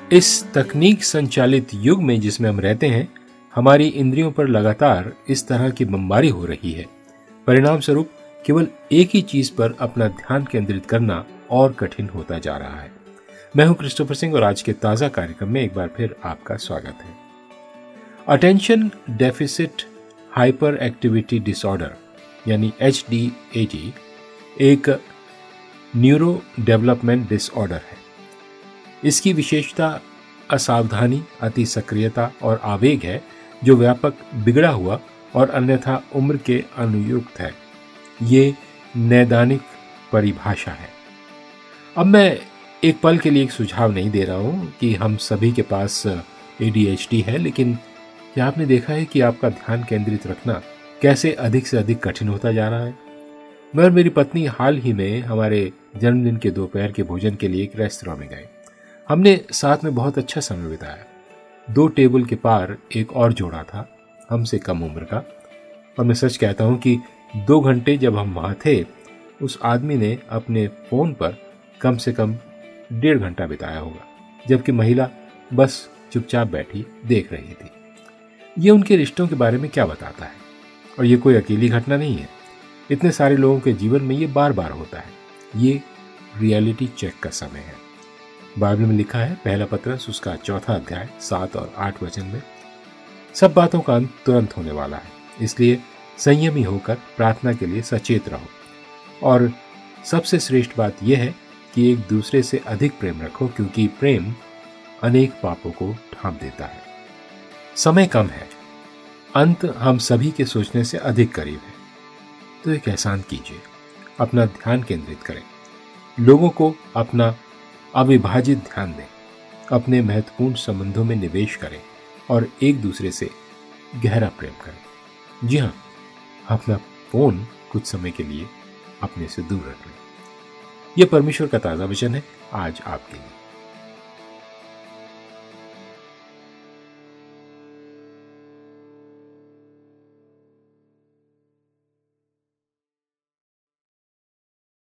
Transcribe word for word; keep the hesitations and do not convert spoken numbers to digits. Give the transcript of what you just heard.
इस तकनीक संचालित युग में जिसमें हम रहते हैं, हमारी इंद्रियों पर लगातार इस तरह की बमबारी हो रही है। परिणाम स्वरूप केवल एक ही चीज पर अपना ध्यान केंद्रित करना और कठिन होता जा रहा है। मैं हूं क्रिस्टोफर सिंह और आज के ताजा कार्यक्रम में एक बार फिर आपका स्वागत है। Attention deficit hyperactivity disorder यानी एच डी ए डी एक न्यूरो डेवलपमेंट डिसऑर्डर है। इसकी विशेषता असावधानी, अति सक्रियता और आवेग है जो व्यापक, बिगड़ा हुआ और अन्यथा उम्र के अनुयुक्त है। ये नैदानिक परिभाषा है। अब मैं एक पल के लिए एक सुझाव नहीं दे रहा हूं कि हम सभी के पास ए डी एच डी है, लेकिन क्या आपने देखा है कि आपका ध्यान केंद्रित रखना कैसे अधिक से अधिक कठिन होता जा रहा है। मैं और मेरी पत्नी हाल ही में हमारे जन्मदिन के दोपहर के भोजन के लिए एक रेस्तरां में गए। हमने साथ में बहुत अच्छा समय बिताया। दो टेबल के पार एक और जोड़ा था, हमसे कम उम्र का, और मैं सच कहता हूं कि दो घंटे जब हम वहां थे, उस आदमी ने अपने फोन पर कम से कम डेढ़ घंटा बिताया होगा, जबकि महिला बस चुपचाप बैठी देख रही थी। ये उनके रिश्तों के बारे में क्या बताता है? और ये कोई अकेली घटना नहीं है। इतने सारे लोगों के जीवन में ये बार बार होता है। ये रियलिटी चेक का समय है। बाइबल में लिखा है, पहला पत्रस उसका चौथा अध्याय सात और आठ वचन में, सब बातों का अंत तुरंत होने वाला है, इसलिए संयमी होकर प्रार्थना के लिए सचेत रहो। और सबसे श्रेष्ठ बात यह है कि एक दूसरे से अधिक प्रेम रखो, क्योंकि प्रेम अनेक पापों को ढांप देता है। समय कम है, अंत हम सभी के सोचने से अधिक करीब है। तो एक एहसान कीजिए, अपना ध्यान केंद्रित करें, लोगों को अपना अविभाजित ध्यान दें, अपने महत्वपूर्ण संबंधों में निवेश करें और एक दूसरे से गहरा प्रेम करें। जी हाँ, अपना फोन कुछ समय के लिए अपने से दूर रख लें। यह परमेश्वर का ताजा वचन है आज आपके लिए।